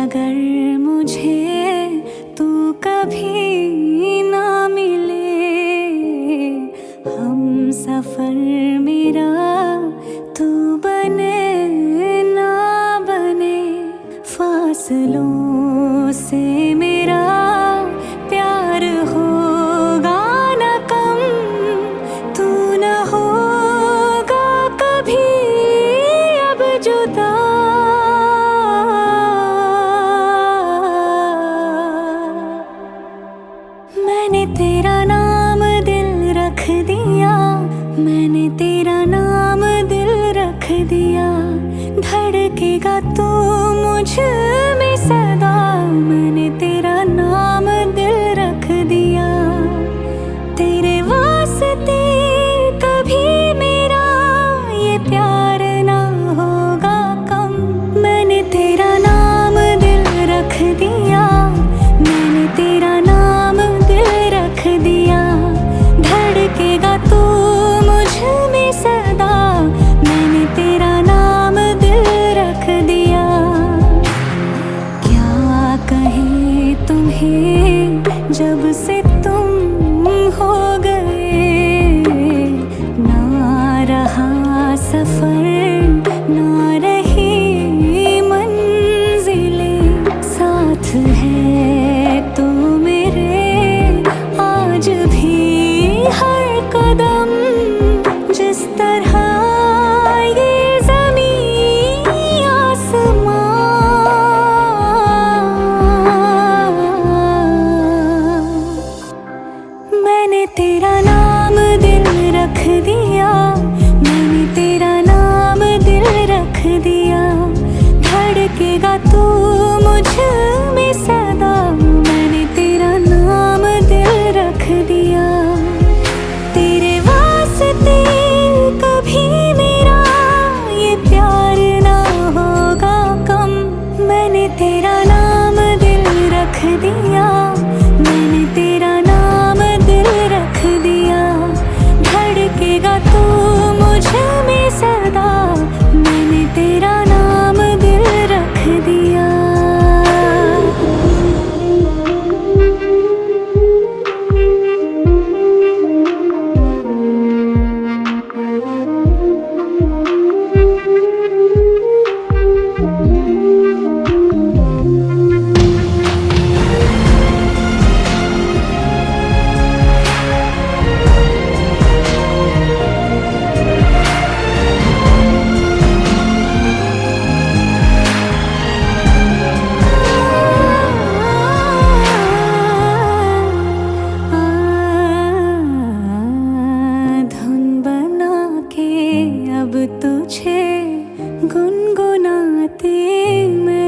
अगर मुझे तू कभी ना मिले, हम सफर मेरा तू बने ना बने, फासलों से मेरा प्यार होगा न कम, तू न होगा कभी अब जुदा। मैंने तेरा नाम दिल रख दिया, मैंने तेरा नाम दिल रख दिया, धड़केगा तू मुझ में सदा। मैंने तेरा नाम दिल रख दिया, तेरे वास्ते कभी मेरा ये प्यार ना होगा कम। मैंने तेरा नाम दिल रख दिया, मैंने तेरा नाम दिल रख दिया, धड़केगा तू मुझ में सदा। मैंने तेरा नाम दिल रख दिया। क्या कहे तुम्हें जब से तुम हो गए, ना रहा सफर ना रही मंजिलें, साथ है तू मेरे आज भी हर कदम। जिस तरह ये ज़मीं आसमां, मैंने तेरा नाम दिल रख दिया, मैंने तेरा नाम दिल रख दिया, धड़केगा तू मुझ में सदा। मैंने तेरा नाम दिल रख दिया, तेरे वास्ते कभी मेरा ये प्यार ना होगा कम। मैंने तेरा नाम दिल रख दिया, मैंने तेरा नाम दिल रख दिया, धड़केगा तू मुझ में सदा। मैंने तेरा नाम दिल रख दिया। अब तुझे गुनगुनाती मैं